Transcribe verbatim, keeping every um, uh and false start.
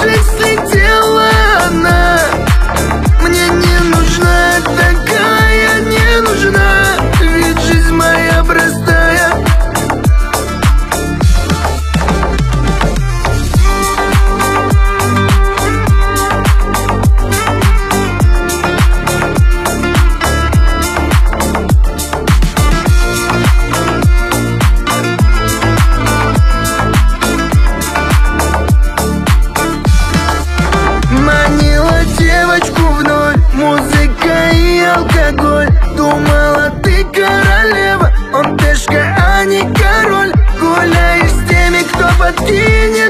крыши слетела она. Мне не нужна такая, не нужна, ведь жизнь моя простая. Манила девочку вновь музыка и алкоголь. Думала, ты королева, он пешка, а не король. Гуляешь с теми, кто подкинет